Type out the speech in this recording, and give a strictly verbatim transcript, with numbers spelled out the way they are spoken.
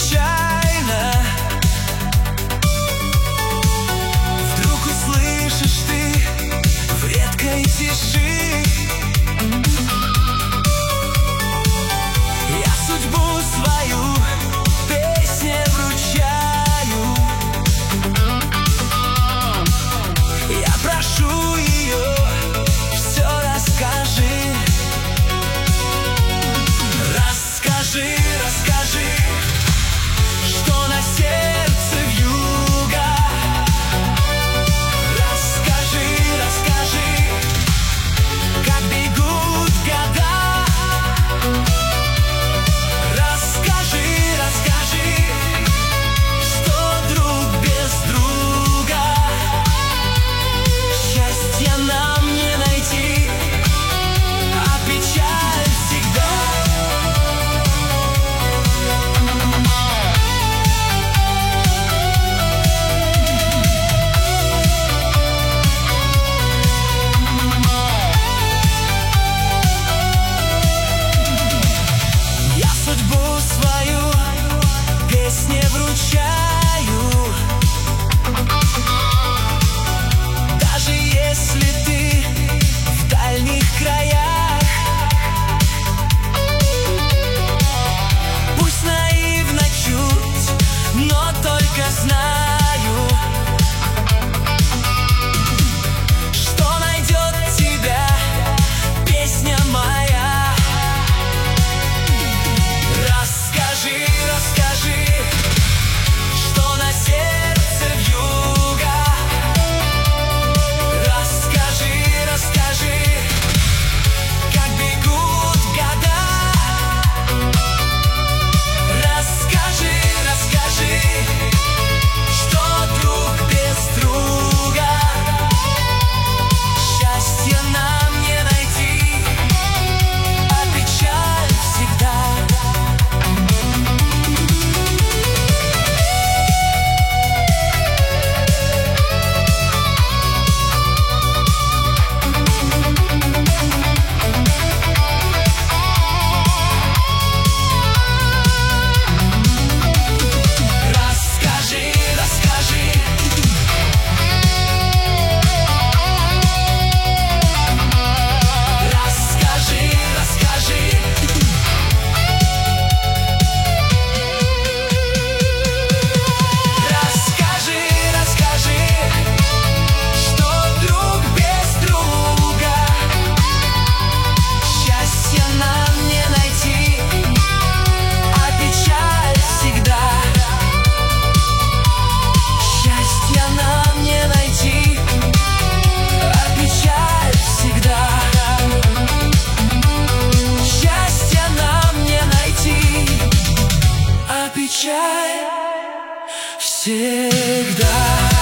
случайно вдруг услышишь ты в редкой тиши. Я судьбу свою песне вручаю, я прошу ее, все расскажи. Расскажи, расскажи, что на сердце вьюга. Расскажи, расскажи, как бегут года. Расскажи, расскажи, что друг без друга счастья нам не найти, а печаль всегда. Я судьбу свою песне вручаю, даже если ты в дальних краях. Пусть наивно чуть, но только знаю, что найдет тебя песня моя. Расскажи, расскажи, что на сердце вьюга. Расскажи, расскажи, как бегут года. Расскажи, расскажи, что друг без друга счастья нам не найти, а печаль всегда. Расскажи, расскажи, расскажи, расскажи, расскажи, расскажи, что друг без друга счастья нам не найти, а печаль всегда. Счастья нам не найти, а печаль всегда. Счастья нам не найти, а печаль всегда.